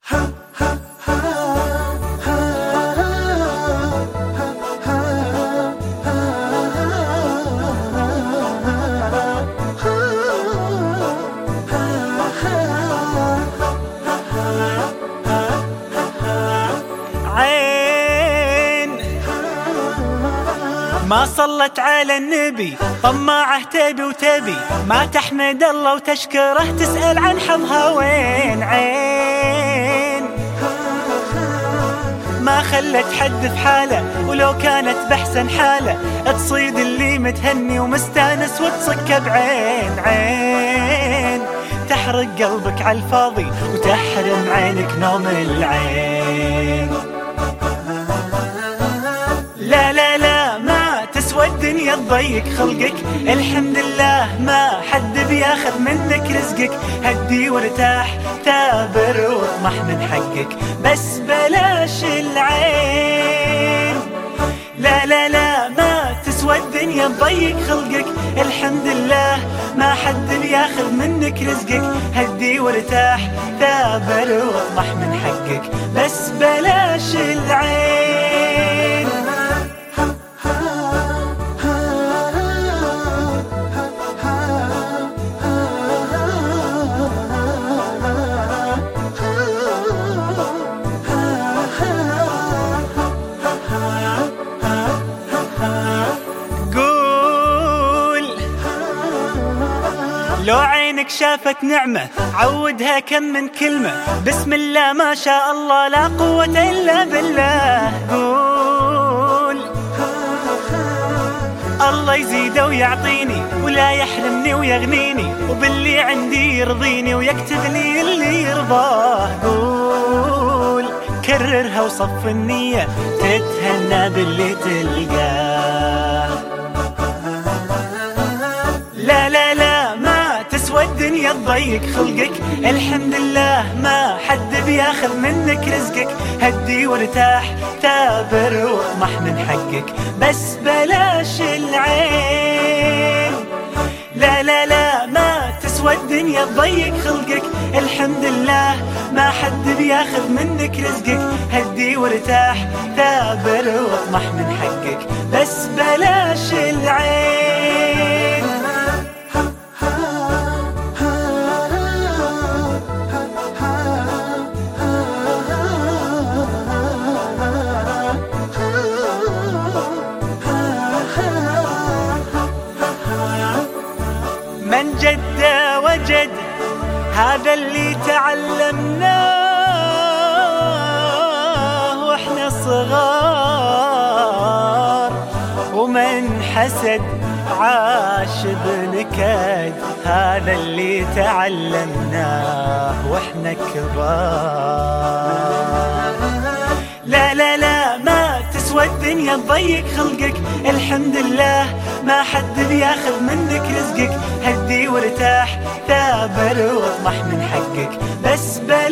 ما صلت على النبي طماعه تبي وتبي، ما تحمد الله وتشكره تسأل عن حظها وين. عين ما خلت حد في حاله، ولو كانت بحسن حاله تصيد اللي متهني ومستانس وتصكه بعين. عين تحرق قلبك عالفاضي وتحرم عينك نوم العين. لا لا لا ما تسوى الدنيا تضيق خلقك، الحمد لله ما حد بياخذ منك رزقك. هدي وارتاح تابر واطمح من حقك، بس بلاش العين. لا لا لا ما تسوى الدنيا تضيق خلقك، الحمد لله ما حد بياخذ منك رزقك. هدي وارتاح تابر واطمح من حقك، بس بلاش العين. لو عينك شافت نعمة عودها كم من كلمة، بسم الله ما شاء الله لا قوة إلا بالله. قول الله يزيد ويعطيني ولا يحرمني ويغنيني، وباللي عندي يرضيني ويكتب لي اللي يرضاه. قول كررها وصف النية تتهنى باللي تلقاه. لا لا لا ما تسوى الدنيا تضيق خلقك، الحمد لله ما حد بياخذ منك رزقك. هدي وارتاح تابر واطمح من حقك، بس بلاش العين. لا لا لا ما تسوى الدنيا تضيق خلقك، الحمد لله ما حد بياخذ منك رزقك. هدي وارتاح تابر واطمح من حقك، بس بلاش العين. من جد وجد هذا اللي تعلمناه واحنا صغار، ومن حسد عاش بنكد هذا اللي تعلمناه واحنا كبار. لا لا لا ما تسوى الدنيا تضيق خلقك، الحمد لله ما حد بياخذ منك رزقك. هدي وارتاح تابر واطمح من حقك، بس